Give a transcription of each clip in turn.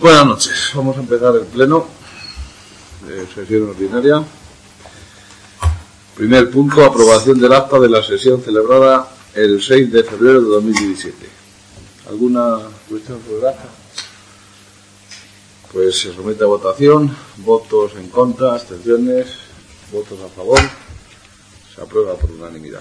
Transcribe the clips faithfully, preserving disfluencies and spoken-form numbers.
Buenas noches, vamos a empezar el pleno, eh, sesión ordinaria. Primer punto, aprobación del acta de la sesión celebrada el seis de febrero de dos mil diecisiete. ¿Alguna cuestión sobre el acta? Pues se somete a votación, votos en contra, abstenciones, votos a favor, se aprueba por unanimidad.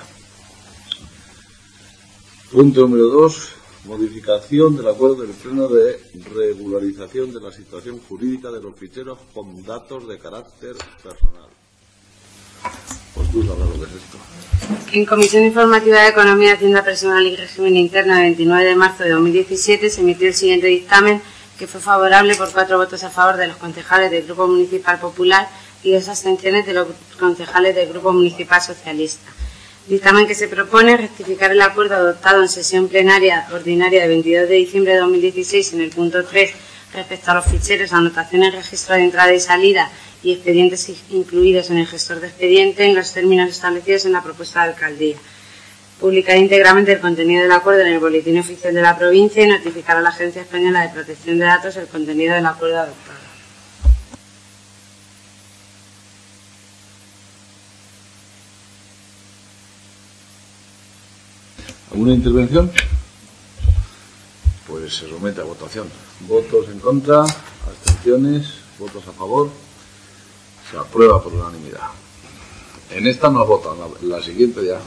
Punto número dos. Modificación del acuerdo del pleno de regularización de la situación jurídica de los ficheros con datos de carácter personal. Pues tú sabrás lo que es esto. En Comisión Informativa de Economía, Hacienda Personal y Régimen Interno, el veintinueve de marzo de dos mil diecisiete, se emitió el siguiente dictamen, que fue favorable por cuatro votos a favor de los concejales del Grupo Municipal Popular y dos abstenciones de los concejales del Grupo Municipal Socialista. Dictamen que se propone rectificar el acuerdo adoptado en sesión plenaria ordinaria de veintidós de diciembre de dos mil dieciséis en el punto tres respecto a los ficheros, anotaciones, registro de entrada y salida y expedientes incluidos en el gestor de expediente en los términos establecidos en la propuesta de alcaldía. Publicar íntegramente el contenido del acuerdo en el boletín oficial de la provincia y notificar a la Agencia Española de Protección de Datos el contenido del acuerdo adoptado. ¿Alguna intervención? Pues se somete a votación. Votos en contra, abstenciones, votos a favor. Se aprueba por unanimidad. En esta no votan, la, la siguiente ya.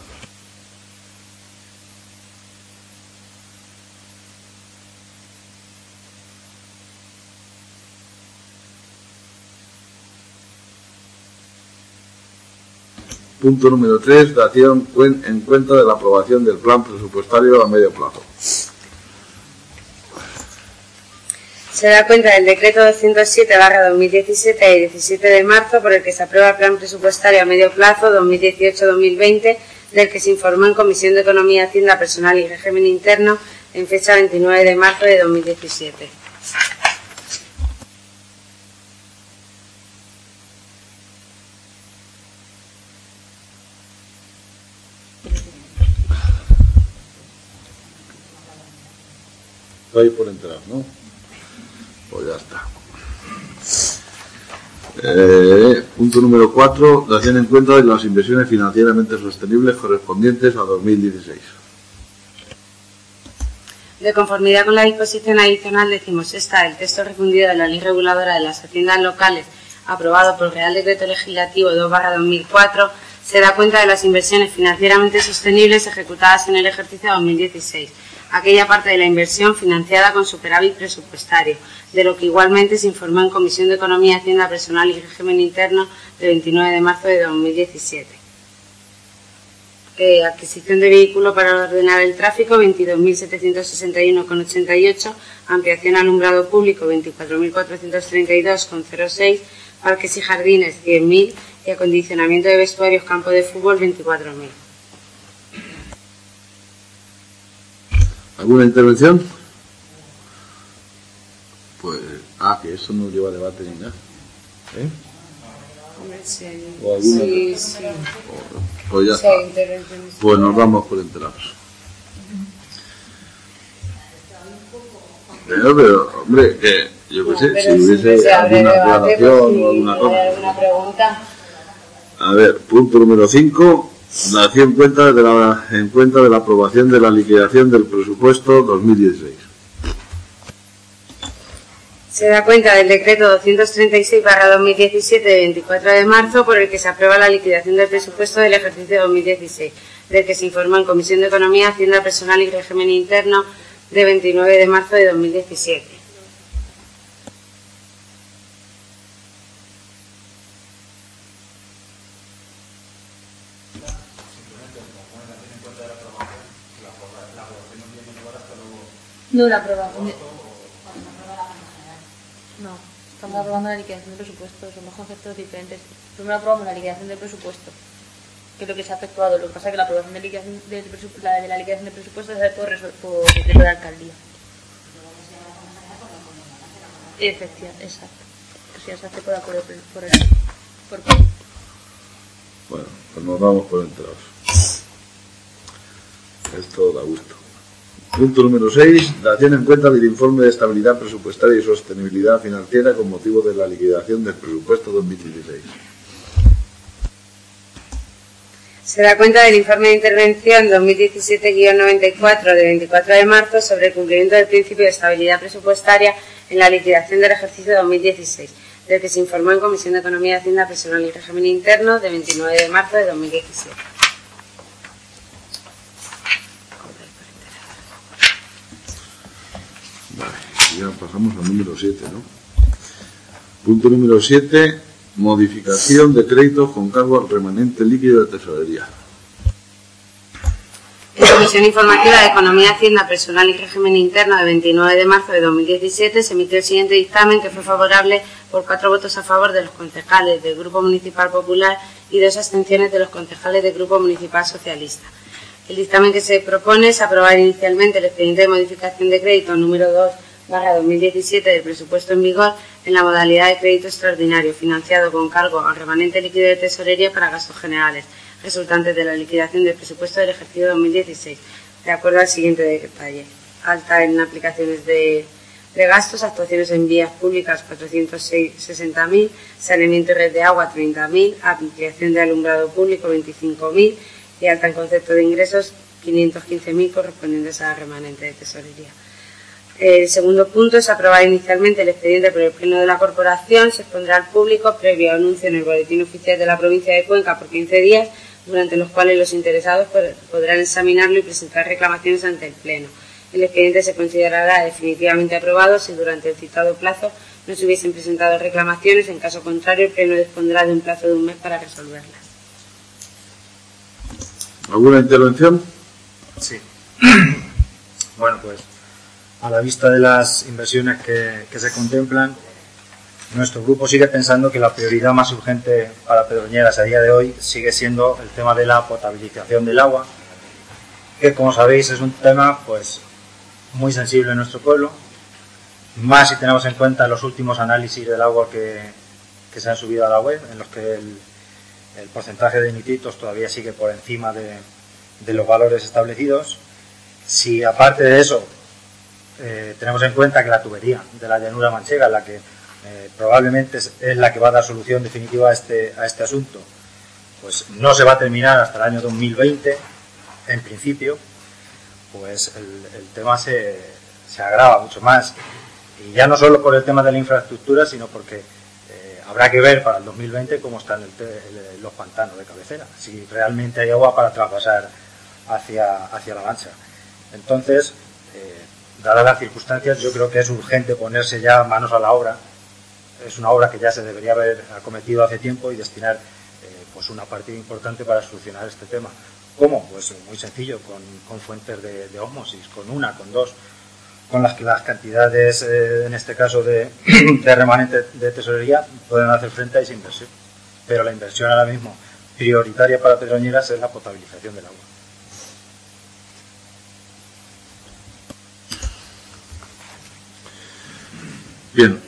Punto número tres, dación en cuenta de la aprobación del plan presupuestario a medio plazo. Se da cuenta del decreto doscientos siete barra dos mil diecisiete de diecisiete de marzo por el que se aprueba el plan presupuestario a medio plazo dos mil dieciocho a dos mil veinte, del que se informó en Comisión de Economía, Hacienda Personal y Régimen Interno en fecha veintinueve de marzo de dos mil diecisiete. Ahí por entrar, ¿no? Pues ya está. Eh, punto número cuatro, dación en cuenta de las inversiones financieramente sostenibles correspondientes a dos mil dieciséis. De conformidad con la disposición adicional decimosexta del texto refundido de la Ley Reguladora de las Haciendas Locales, aprobado por el Real Decreto Legislativo dos barra dos mil cuatro, se da cuenta de las inversiones financieramente sostenibles ejecutadas en el ejercicio dos mil dieciséis. Aquella parte de la inversión financiada con superávit presupuestario, de lo que igualmente se informó en Comisión de Economía, Hacienda Personal y Régimen Interno de veintinueve de marzo de dos mil diecisiete. Eh, adquisición de vehículo para ordenar el tráfico, veintidós mil setecientos sesenta y uno coma ochenta y ocho, ampliación alumbrado público, veinticuatro mil cuatrocientos treinta y dos coma cero seis, parques y jardines, diez mil, y acondicionamiento de vestuarios, campo de fútbol, veinticuatro mil. ¿Alguna intervención? Pues, ah, que eso no lleva debate ni nada. ¿Eh? Hombre, sí, ¿O alguna sí, sí. Pues ya Sí, está. Pues nos damos por enterados. Pero, pero, hombre, que yo qué sé, no, si hubiese se alguna debate, aclaración pues, si o alguna cosa. hay alguna pregunta. A ver, punto número cinco. Dación en cuenta de la en cuenta de la aprobación de la liquidación del presupuesto dos mil dieciséis. Se da cuenta del decreto doscientos treinta y seis barra dos mil diecisiete de veinticuatro de marzo por el que se aprueba la liquidación del presupuesto del ejercicio dos mil dieciséis, del que se informó en Comisión de Economía, Hacienda Personal y Régimen Interno de veintinueve de marzo de dos mil diecisiete. No, la aprobación de... No, estamos aprobando la liquidación del presupuesto, somos conceptos diferentes. Primero aprobamos la liquidación del presupuesto, que es lo que se ha efectuado. Lo que pasa es que la aprobación de, liquidación del presupuesto, la de la liquidación del presupuesto se hace por, por decreto de alcaldía. Efectivamente, exacto. Pues ya se hace por acuerdo por el... Por, por... Bueno, pues nos vamos por enterados. Esto da gusto. Punto número seis. Dación en cuenta del informe de estabilidad presupuestaria y sostenibilidad financiera con motivo de la liquidación del presupuesto dos mil dieciséis. Se da cuenta del informe de intervención dos mil diecisiete guión noventa y cuatro de veinticuatro de marzo sobre el cumplimiento del principio de estabilidad presupuestaria en la liquidación del ejercicio dos mil dieciséis, del que se informó en Comisión de Economía, Hacienda, Personal y Régimen Interno de veintinueve de marzo de dos mil diecisiete. Vale, ya pasamos al número siete, ¿no? Punto número siete. Modificación de créditos con cargo al remanente líquido de tesorería. En la Comisión Informativa de Economía, Hacienda, Personal y Régimen Interno de veintinueve de marzo de dos mil diecisiete se emitió el siguiente dictamen, que fue favorable por cuatro votos a favor de los concejales del Grupo Municipal Popular y dos abstenciones de los concejales del Grupo Municipal Socialista. El dictamen que se propone es aprobar inicialmente el expediente de modificación de crédito número dos barra dos mil diecisiete del presupuesto en vigor en la modalidad de crédito extraordinario financiado con cargo al remanente líquido de tesorería para gastos generales resultantes de la liquidación del presupuesto del ejercicio dos mil dieciséis, de acuerdo al siguiente detalle: alta en aplicaciones de, de gastos, actuaciones en vías públicas cuatrocientos sesenta mil, saneamiento y red de agua treinta mil, ampliación de alumbrado público veinticinco mil y alta en concepto de ingresos quinientos quince mil correspondientes al remanente de tesorería. El segundo punto es aprobar inicialmente el expediente por el Pleno de la Corporación. Se expondrá al público previo anuncio en el Boletín Oficial de la Provincia de Cuenca por quince días, durante los cuales los interesados podrán examinarlo y presentar reclamaciones ante el Pleno. El expediente se considerará definitivamente aprobado si durante el citado plazo no se hubiesen presentado reclamaciones. En caso contrario, el Pleno dispondrá de un plazo de un mes para resolverlas. ¿Alguna intervención? Sí. Bueno, pues a la vista de las inversiones que, que se contemplan, nuestro grupo sigue pensando que la prioridad más urgente para Pedroñeras a día de hoy sigue siendo el tema de la potabilización del agua, que, como sabéis, es un tema pues muy sensible en nuestro pueblo, más si tenemos en cuenta los últimos análisis del agua que, que se han subido a la web, en los que el, el porcentaje de nitritos todavía sigue por encima de, de los valores establecidos. Si aparte de eso Eh, tenemos en cuenta que la tubería de la llanura manchega, la que eh, probablemente es, es la que va a dar solución definitiva a este, a este asunto, pues no se va a terminar hasta el año dos mil veinte, en principio, pues el, el tema se, se agrava mucho más. Y ya no solo por el tema de la infraestructura, sino porque eh, habrá que ver para el dos mil veinte cómo están el, el, los pantanos de cabecera, si realmente hay agua para traspasar hacia, hacia la Mancha. Entonces, eh, dadas las circunstancias, yo creo que es urgente ponerse ya manos a la obra. Es una obra que ya se debería haber acometido hace tiempo y destinar eh, pues una partida importante para solucionar este tema. ¿Cómo? Pues muy sencillo, con, con fuentes de, de ósmosis, con una, con dos, con las que las cantidades, eh, en este caso de, de remanente de tesorería, pueden hacer frente a esa inversión. Pero la inversión ahora mismo prioritaria para Pedroñeras es la potabilización del agua. Bien,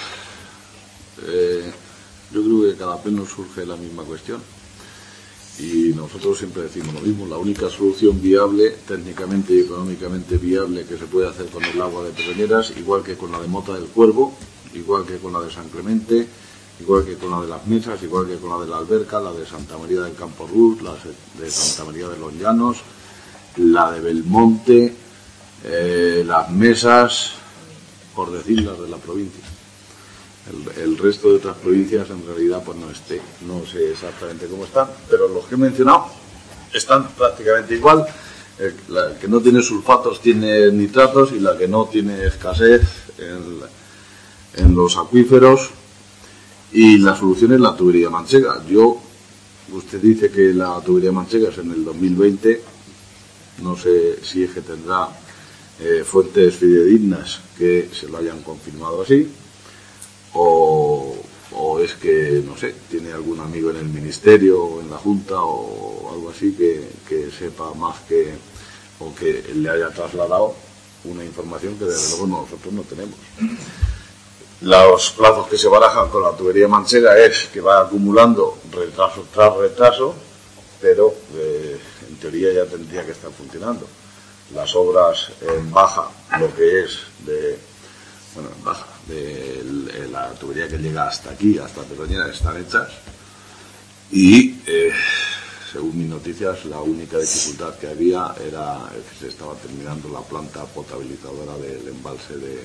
eh, yo creo que cada vez nos surge la misma cuestión y nosotros siempre decimos lo mismo: la única solución viable, técnicamente y económicamente viable, que se puede hacer con el agua de Pedroñeras, igual que con la de Mota del Cuervo, igual que con la de San Clemente, igual que con la de las Mesas, igual que con la de la Alberca, la de Santa María del Campo Ruz, la de Santa María de los Llanos, la de Belmonte, eh, las Mesas, por decir las de la provincia. El, el resto de otras provincias en realidad pues no esté, no sé exactamente cómo están, pero los que he mencionado están prácticamente igual. El, la, el que no tiene sulfatos tiene nitratos y la que no tiene escasez en, en los acuíferos, y la solución es la tubería manchega. Yo, usted dice que la tubería manchega es en el dos mil veinte, no sé si es que tendrá Eh, fuentes fidedignas que se lo hayan confirmado así, o, o es que, no sé, tiene algún amigo en el ministerio o en la Junta o algo así que, que sepa más que, o que le haya trasladado una información que desde luego nosotros no tenemos. Los plazos que se barajan con la tubería manchega es que va acumulando retraso tras retraso, pero eh, en teoría ya tendría que estar funcionando. las obras en baja, lo que es de, bueno, en baja, de la tubería que llega hasta aquí, hasta Pedroñera, están hechas. Y eh, según mis noticias, la única dificultad que había era que se estaba terminando la planta potabilizadora del embalse de,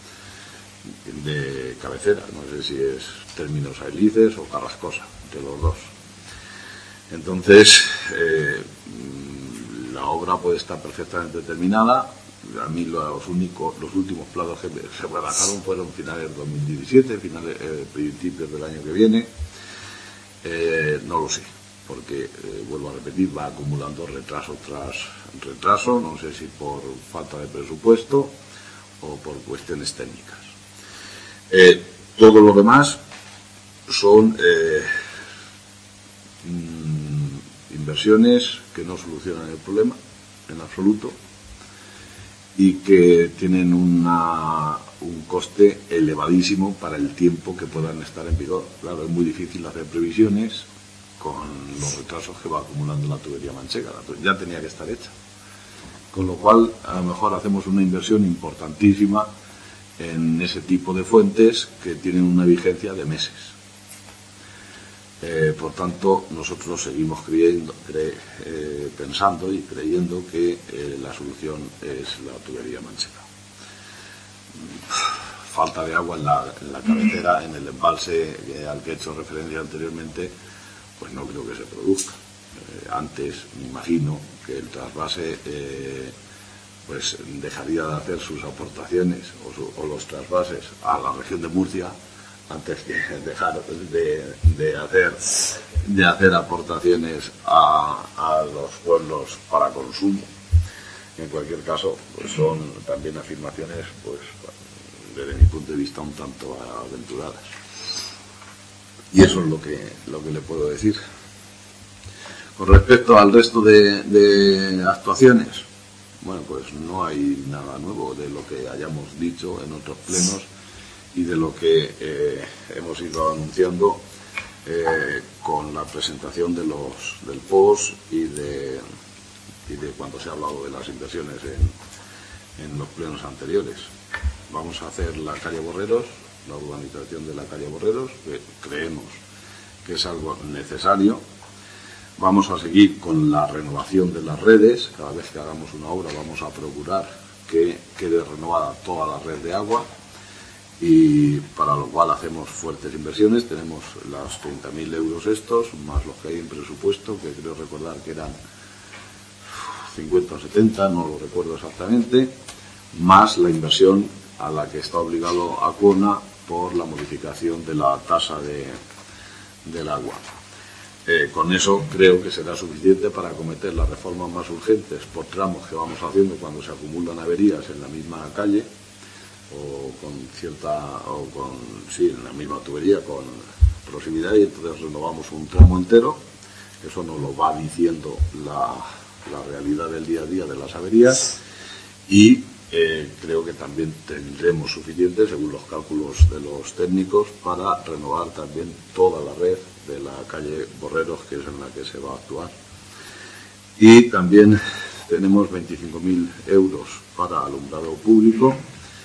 de cabecera. No sé si es Términos Ailices o Carrascosa, de los dos. Entonces, eh, la obra puede estar perfectamente terminada. A mí los únicos, los últimos plazos que se barajaron fueron finales de dos mil diecisiete, finales, eh, principios del año que viene. Eh, no lo sé, porque, eh, vuelvo a repetir, va acumulando retraso tras retraso, no sé si por falta de presupuesto o por cuestiones técnicas. Eh, todo lo demás son eh, mm, inversiones que no solucionan el problema en absoluto y que tienen una, un coste elevadísimo para el tiempo que puedan estar en vigor. Claro, es muy difícil hacer previsiones con los retrasos que va acumulando la tubería manchega. La tubería ya tenía que estar hecha. Con lo cual, a lo mejor hacemos una inversión importantísima en ese tipo de fuentes que tienen una vigencia de meses. Eh, por tanto, nosotros seguimos creyendo, cre, eh, pensando y creyendo que eh, la solución es la tubería manchega. Falta de agua en la, en la cabecera, en el embalse eh, al que he hecho referencia anteriormente, pues no creo que se produzca. Eh, antes, me imagino que el trasvase eh, pues dejaría de hacer sus aportaciones o, su, o los trasvases a la región de Murcia antes que dejar de, de hacer de hacer aportaciones a, a los pueblos para consumo. En cualquier caso, pues son también afirmaciones, pues desde mi punto de vista, un tanto aventuradas. Y eso es lo que lo que le puedo decir. Con respecto al resto de, de actuaciones, bueno, pues no hay nada nuevo de lo que hayamos dicho en otros plenos y de lo que eh, hemos ido anunciando eh, con la presentación de los del P O S y de, y de cuando se ha hablado de las inversiones en, en los plenos anteriores. Vamos a hacer la calle Borreros, la urbanización de la calle Borreros, que creemos que es algo necesario. Vamos a seguir con la renovación de las redes. Cada vez que hagamos una obra vamos a procurar que quede renovada toda la red de agua, y para lo cual hacemos fuertes inversiones. Tenemos los treinta mil euros estos, más los que hay en presupuesto, que creo recordar que eran cincuenta o setenta, no lo recuerdo exactamente, más la inversión a la que está obligado Acona por la modificación de la tasa de, del agua. Eh, con eso creo que será suficiente para acometer las reformas más urgentes por tramos que vamos haciendo cuando se acumulan averías en la misma calle o con cierta o con sí en la misma tubería con proximidad, y entonces renovamos un tramo entero. Eso nos lo va diciendo la, la realidad del día a día de las averías, y eh, creo que también tendremos suficiente, según los cálculos de los técnicos, para renovar también toda la red de la calle Borreros, que es en la que se va a actuar. Y también tenemos veinticinco mil euros para alumbrado público,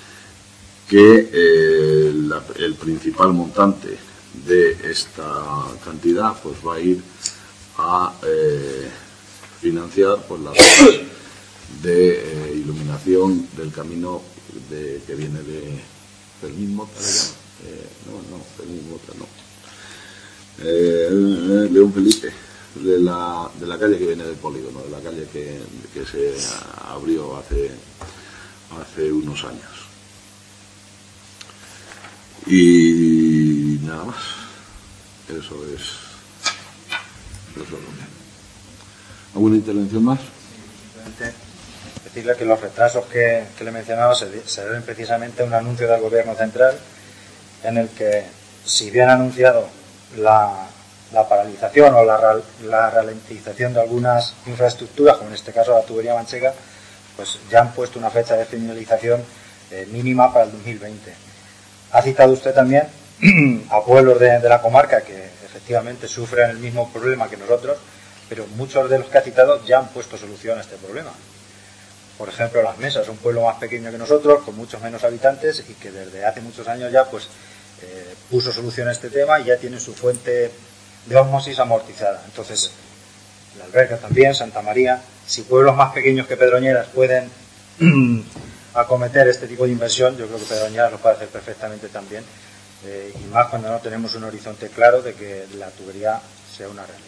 que eh, la, el principal montante de esta cantidad pues va a ir a eh, financiar pues, las obras de eh, iluminación del camino de, que viene de Fermín Mota, eh, no, no, Fermín Mota, no. Eh, León Felipe, de la, de la calle que viene del polígono, de la calle que, que se abrió hace, hace unos años. Y nada más. Eso es, eso es lo que. ¿Alguna intervención más? Simplemente decirle que los retrasos que, que le he mencionado se, se deben precisamente a un anuncio del Gobierno Central, en el que, si bien ha anunciado la, la paralización o la, la ralentización de algunas infraestructuras, como en este caso la tubería manchega, pues ya han puesto una fecha de finalización eh, mínima para el dos mil veinte. Ha citado usted también a pueblos de, de la comarca que efectivamente sufren el mismo problema que nosotros, pero muchos de los que ha citado ya han puesto solución a este problema. por ejemplo, Las Mesas, un pueblo más pequeño que nosotros, con muchos menos habitantes y que desde hace muchos años ya pues eh, puso solución a este tema y ya tiene su fuente de ósmosis amortizada. Entonces, La Alberca también, Santa María, si pueblos más pequeños que Pedroñeras pueden acometer este tipo de inversión, yo creo que Pedroñeras lo puede hacer perfectamente también, eh, y más cuando no tenemos un horizonte claro de que la tubería sea una realidad.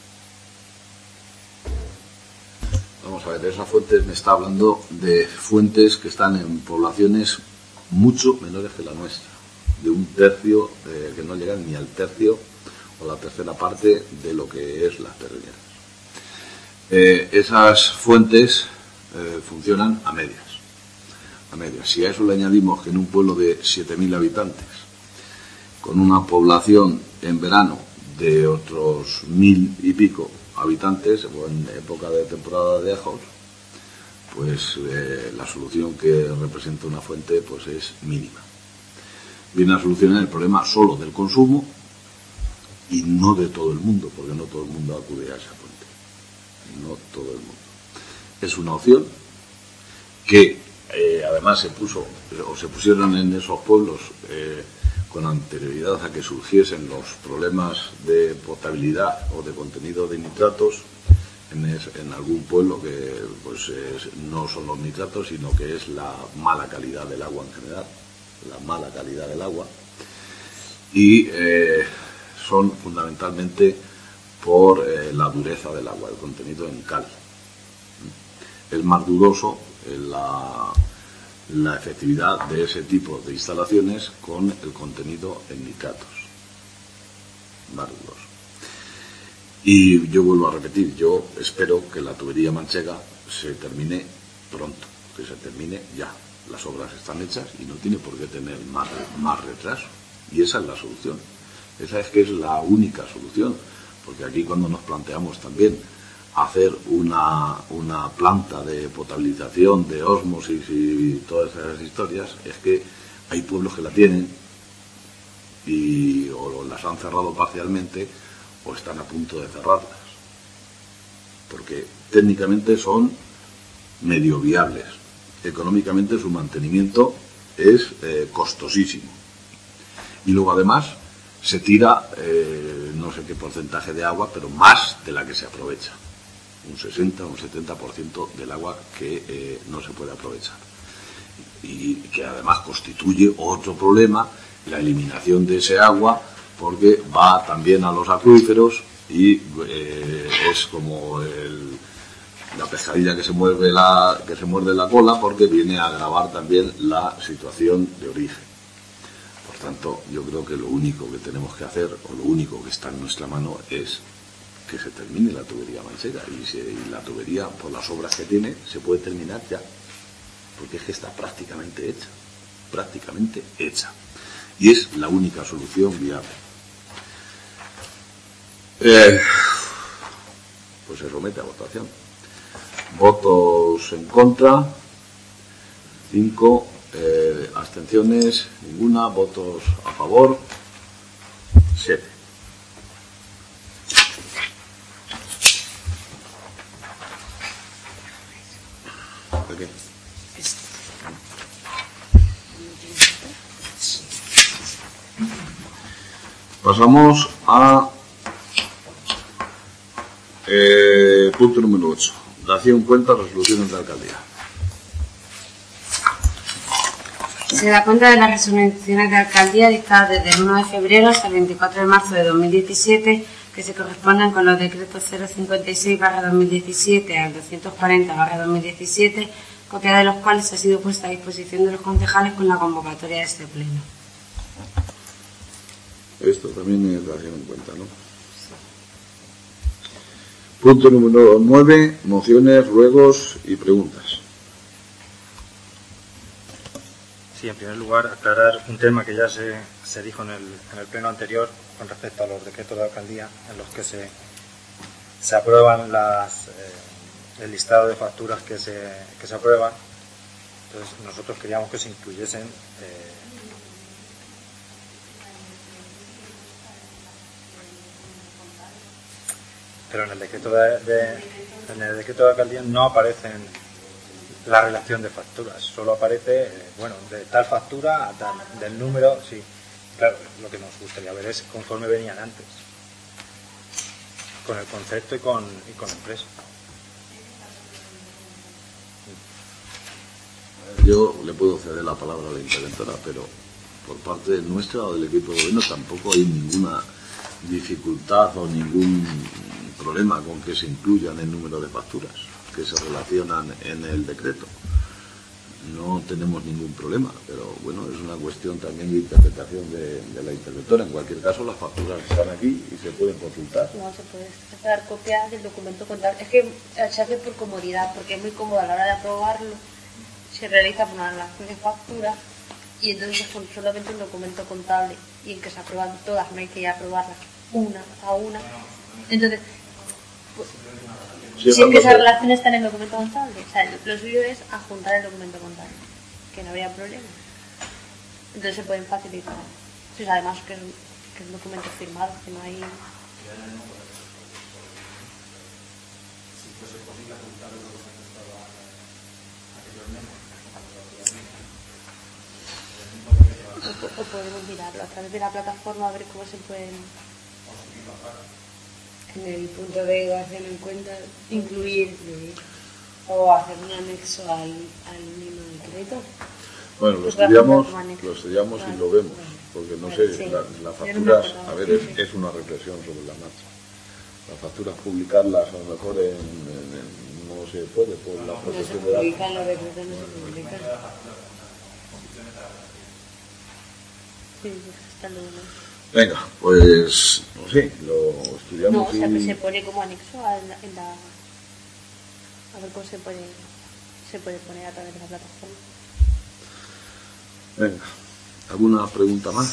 Vamos a ver, esa fuente me está hablando de fuentes que están en poblaciones mucho menores que la nuestra, de un tercio, eh, que no llegan ni al tercio o la tercera parte de lo que es las Pedroñeras. Eh, esas fuentes eh, funcionan a medias, a medias. Si a eso le añadimos que en un pueblo de siete mil habitantes, con una población en verano de otros mil y pico habitantes, o en época de temporada de ajos, pues eh, la solución que representa una fuente pues es mínima. Viene a solucionar el problema solo del consumo y no de todo el mundo, porque no todo el mundo acude a esa fuente. No todo el mundo. Es una opción que eh, además se puso o se pusieron en esos pueblos eh, con anterioridad a que surgiesen los problemas de potabilidad o de contenido de nitratos en, es, en algún pueblo que pues es, no son los nitratos, sino que es la mala calidad del agua en general, la mala calidad del agua, y eh, son fundamentalmente por eh, la dureza del agua, el contenido en cal. Es más dudoso eh, la, la efectividad de ese tipo de instalaciones con el contenido en nitratos. Más dudoso. Y yo vuelvo a repetir, yo espero que la tubería manchega se termine pronto, que se termine ya. Las obras están hechas y no tiene por qué tener más, más retraso. Y esa es la solución. Esa es que es la única solución. Porque aquí cuando nos planteamos también hacer una, una planta de potabilización, de ósmosis y todas esas historias, es que hay pueblos que la tienen y o las han cerrado parcialmente o están a punto de cerrarlas. Porque técnicamente son medio viables. Económicamente su mantenimiento es eh, costosísimo. Y luego además se tira eh, no sé qué porcentaje de agua, pero más de la que se aprovecha. Un sesenta o un setenta por ciento del agua que eh, no se puede aprovechar. Y que además constituye otro problema, la eliminación de ese agua, porque va también a los acuíferos y eh, es como el, la pescadilla que se muerde la, que se muerde la cola, porque viene a agravar también la situación de origen. Por tanto, yo creo que lo único que tenemos que hacer, o lo único que está en nuestra mano, es que se termine la tubería manchega. Y, se, y la tubería, por las obras que tiene, se puede terminar ya. Porque es que está prácticamente hecha. Prácticamente hecha. Y es la única solución viable. Eh, pues se somete a votación. Votos en contra. Cinco. Eh, abstenciones, ninguna. Votos a favor, siete. ¿De qué? Pasamos a eh, punto número ocho. Dación cuenta, resoluciones de alcaldía. Se da cuenta de las resoluciones de alcaldía dictadas desde el uno de febrero hasta el veinticuatro de marzo de dos mil diecisiete, que se corresponden con los decretos cero cincuenta y seis barra dos mil diecisiete al doscientos cuarenta barra dos mil diecisiete, copia de los cuales ha sido puesta a disposición de los concejales con la convocatoria de este pleno. Esto también es dación en cuenta, ¿no? Sí. Punto número nueve, mociones, ruegos y preguntas. Sí, en primer lugar, aclarar un tema que ya se, se dijo en el, en el pleno anterior con respecto a los decretos de alcaldía en los que se, se aprueban las, eh, el listado de facturas que se, que se aprueban. Entonces, nosotros queríamos que se incluyesen eh, pero en el decreto de, de, en el decreto de alcaldía no aparecen la relación de facturas. Solo aparece, eh, bueno, de tal factura a tal, del número, sí. Claro, lo que nos gustaría ver es conforme venían antes, con el concepto y con, y con la empresa. Yo le puedo ceder la palabra a la interventora, pero por parte nuestra o del equipo de gobierno tampoco hay ninguna dificultad o ningún problema con que se incluyan el número de facturas que se relacionan en el decreto. No tenemos ningún problema, pero bueno, es una cuestión también de interpretación de, de la interventora. En cualquier caso, las facturas están aquí y se pueden consultar. No, se puede dar copia del documento contable. Es que se hace por comodidad, porque es muy cómodo a la hora de aprobarlo. Se realiza por una relación de facturas y entonces es solamente un documento contable y en que se aprueban todas, no hay que aprobarlas una a una. Entonces, pues, Sí, si es que esa relación está en el documento contable, o sea, lo suyo es adjuntar el documento contable, que no habría problema. Entonces se pueden facilitar. Sí, además que es, que es un documento firmado, que no hay... O, o podemos mirarlo a través de la plataforma a ver cómo se pueden... En el punto de evaluación en cuenta, incluir, incluir o hacer un anexo al, al mismo decreto. Bueno, lo estudiamos, lo estudiamos y lo vemos, porque no sé, la, las facturas, a ver, es, es una reflexión sobre la marcha. Las facturas publicarlas a lo mejor en, en, en, no se puede por la protección de datos. No se publican, los decretos no se publican. Sí, está lo demás. Venga, pues, no sé, lo estudiamos. No, o sea, y... se pone como anexo a la, en la... A ver cómo se puede, se puede poner a través de la plataforma. Venga, ¿alguna pregunta más?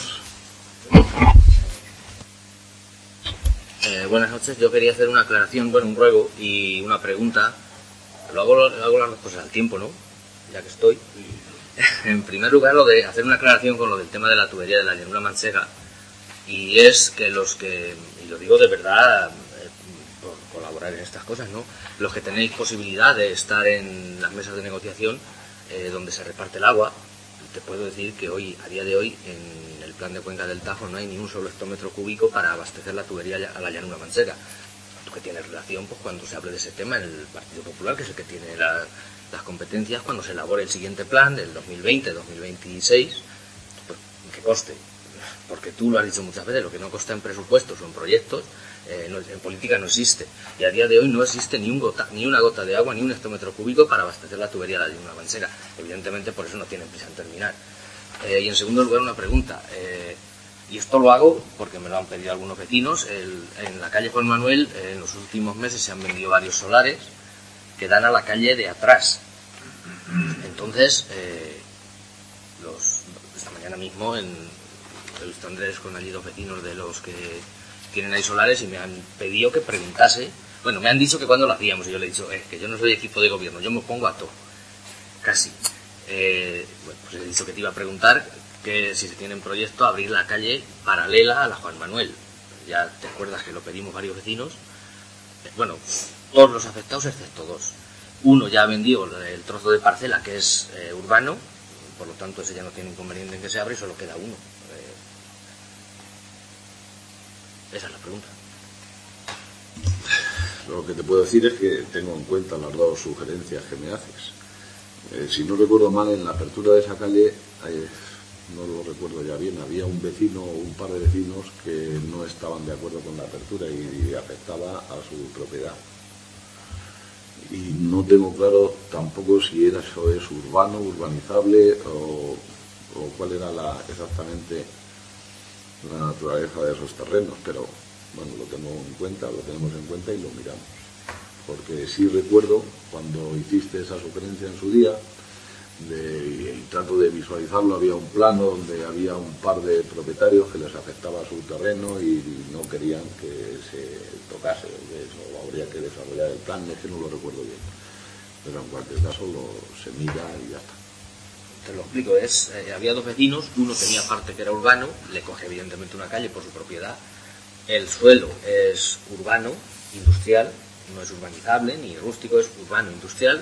Eh, buenas noches, yo quería hacer una aclaración, bueno, un ruego y una pregunta. Lo hago, lo hago las dos cosas al tiempo, ¿no? Ya que estoy. En primer lugar, lo de hacer una aclaración con lo del tema de la tubería de la llanura manchega. Y es que los que, y lo digo de verdad, eh, por colaborar en estas cosas, ¿no? Los que tenéis posibilidad de estar en las mesas de negociación eh, donde se reparte el agua, te puedo decir que hoy, a día de hoy, en el plan de cuenca del Tajo no hay ni un solo hectómetro cúbico para abastecer la tubería a la llanura manchega. Tú que tienes relación, pues cuando se hable de ese tema en el Partido Popular, que es el que tiene la, las competencias, cuando se elabore el siguiente plan del dos mil veinte dos mil veintiséis, pues que conste. Porque tú lo has dicho muchas veces, lo que no consta en presupuestos o en proyectos, eh, no, en política no existe. Y a día de hoy no existe ni, un gota, ni una gota de agua, ni un hectómetro cúbico para abastecer la tubería de la llanura manchega. Evidentemente por eso no tienen prisa en terminar. Eh, y en segundo lugar una pregunta. Eh, y esto lo hago porque me lo han pedido algunos vecinos. El, en la calle Juan Manuel, eh, en los últimos meses se han vendido varios solares que dan a la calle de atrás. Entonces, eh, los, esta mañana mismo en... he visto a Andrés con allí dos vecinos de los que tienen ahí solares y me han pedido que preguntase, bueno, me han dicho que cuando lo hacíamos y yo le he dicho, es eh, que yo no soy equipo de gobierno, yo me pongo a todo, casi. Eh, bueno, pues he dicho que te iba a preguntar que si se tiene en proyecto abrir la calle paralela a la Juan Manuel. Ya te acuerdas que lo pedimos varios vecinos, eh, bueno, todos los afectados excepto dos. Uno ya ha vendido el trozo de parcela que es eh, urbano, por lo tanto ese ya no tiene inconveniente en que se abra y solo queda uno. Esa es la pregunta. Lo que te puedo decir es que tengo en cuenta las dos sugerencias que me haces. Eh, si no recuerdo mal, en la apertura de esa calle, eh, no lo recuerdo ya bien, había un vecino o un par de vecinos que no estaban de acuerdo con la apertura y, y afectaba a su propiedad. Y no tengo claro tampoco si era eso es urbano, urbanizable o, o cuál era la, exactamente la naturaleza de esos terrenos, pero bueno, lo tengo en cuenta, lo tenemos en cuenta y lo miramos. Porque sí recuerdo cuando hiciste esa sugerencia en su día, de, y trato de visualizarlo, había un plano donde había un par de propietarios que les afectaba su terreno y no querían que se tocase, eso habría que desarrollar el plan, es que no lo recuerdo bien, pero en cualquier caso lo, se mira y ya está. Te lo explico, es, eh, había dos vecinos, uno tenía parte que era urbano, le coge evidentemente una calle por su propiedad, el suelo es urbano, industrial, no es urbanizable, ni rústico, es urbano, industrial,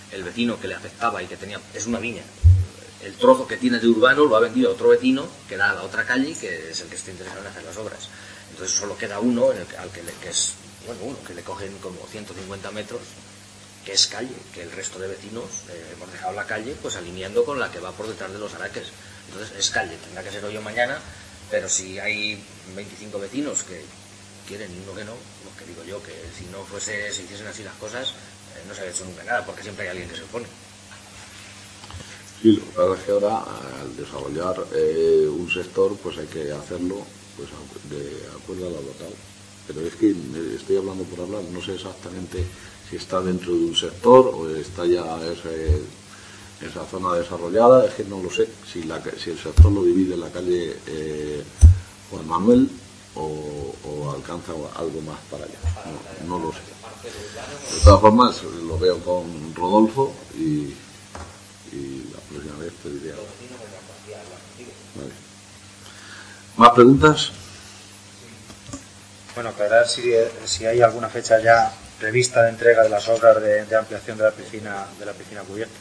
el vecino que le afectaba y que tenía, es una viña, el trozo que tiene de urbano lo ha vendido a otro vecino que da a la otra calle, que es el que está interesado en hacer las obras. Entonces solo queda uno, en el, al que, le, que es, bueno, uno que le cogen como ciento cincuenta metros, que es calle, que el resto de vecinos eh, hemos dejado la calle pues alineando con la que va por detrás de los araques. Entonces es calle, tendrá que ser hoy o mañana, pero si hay veinticinco vecinos que quieren y uno que no, pues que digo yo que si no fuese, si hiciesen así las cosas, eh, no se había hecho nunca nada, porque siempre hay alguien que se opone. Sí, lo que pasa es que ahora, al desarrollar eh, un sector, pues hay que hacerlo pues de acuerdo a lo local. Pero es que estoy hablando por hablar, no sé exactamente si está dentro de un sector o está ya ese, esa zona desarrollada, es que no lo sé. Si, la, si el sector lo divide en la calle eh, Juan Manuel o, o alcanza algo más para allá, no, no lo sé. De todas formas, lo veo con Rodolfo y... y la próxima vez te diré algo. Vale. ¿Más preguntas? Bueno, aclarar si, si hay alguna fecha ya prevista de entrega de las obras de, de ampliación de la piscina de la piscina cubierta.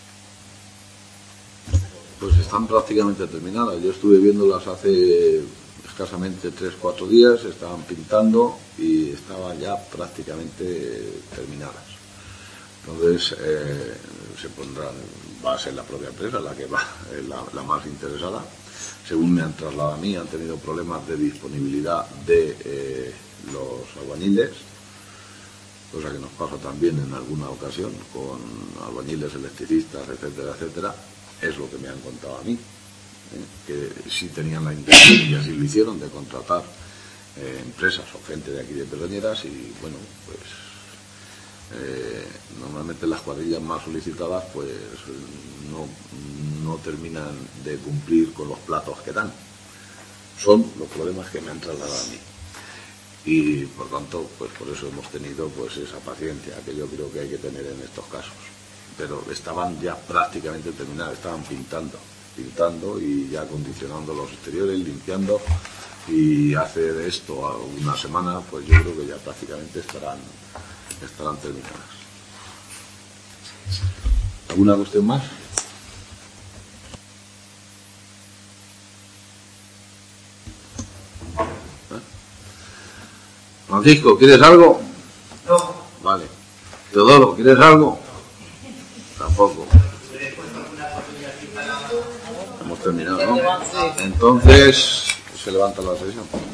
Pues están prácticamente terminadas. Yo estuve viéndolas hace escasamente tres cuatro días, estaban pintando y estaban ya prácticamente terminadas. Entonces eh, se pondrán, va a ser la propia empresa la que va, la, la más interesada. Según me han trasladado a mí, han tenido problemas de disponibilidad de eh, los albañiles, cosa que nos pasa también en alguna ocasión con albañiles, electricistas, etcétera, etcétera. Es lo que me han contado a mí, ¿eh? Que sí tenían la intención, y así lo hicieron, de contratar eh, empresas o gente de aquí de Pedroñeras y, bueno, pues... Eh, normalmente las cuadrillas más solicitadas pues no, no terminan de cumplir con los plazos que dan. Son los problemas que me han trasladado a mí y por tanto pues por eso hemos tenido pues esa paciencia que yo creo que hay que tener en estos casos. Pero estaban ya prácticamente terminadas, estaban pintando pintando y ya acondicionando los exteriores, limpiando, y hace de esto una semana pues yo creo que ya prácticamente estarán estarán terminadas. ¿Alguna cuestión más? ¿Eh? Francisco, ¿quieres algo? No. Vale. Teodoro, ¿quieres algo? Tampoco. Hemos terminado, ¿no? Entonces se levanta la sesión.